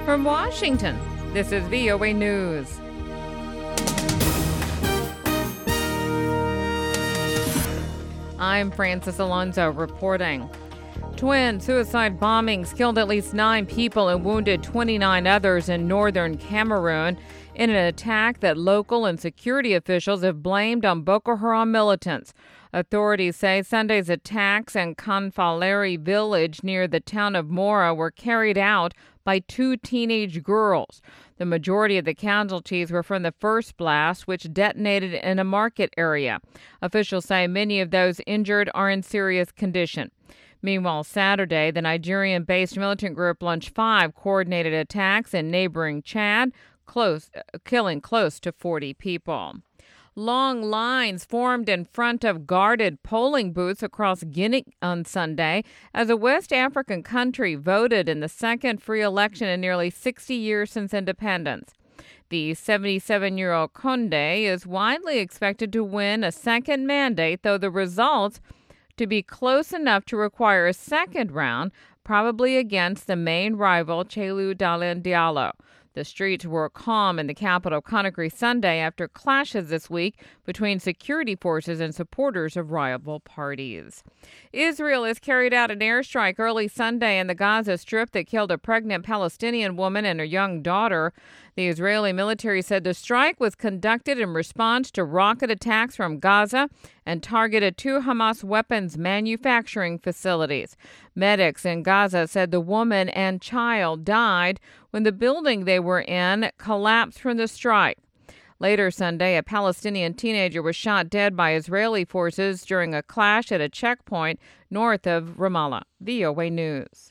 From Washington, this is VOA News. I'm Francis Alonso reporting. Twin suicide bombings killed at least 9 people and wounded 29 others in northern Cameroon in an attack that local and security officials have blamed on Boko Haram militants. Authorities say Sunday's attacks in Kanfaleri village near the town of Mora were carried out by 2 teenage girls. The majority of the casualties were from the first blast, which detonated in a market area. Officials say many of those injured are in serious condition. Meanwhile, Saturday, the Nigerian-based militant group Launch 5 coordinated attacks in neighboring Chad, killing close to 40 people. Long lines formed in front of guarded polling booths across Guinea on Sunday as a West African country voted in the second free election in nearly 60 years since independence. The 77-year-old Condé is widely expected to win a second mandate, though the results to be close enough to require a second round, probably against the main rival, Cellou Dalein Diallo. The streets were calm in the capital Conakry Sunday after clashes this week between security forces and supporters of rival parties. Israel has carried out an airstrike early Sunday in the Gaza Strip that killed a pregnant Palestinian woman and her young daughter. The Israeli military said the strike was conducted in response to rocket attacks from Gaza and targeted 2 Hamas weapons manufacturing facilities. Medics in Gaza said the woman and child died when the building they were in collapsed from the strike. Later Sunday, a Palestinian teenager was shot dead by Israeli forces during a clash at a checkpoint north of Ramallah. VOA News.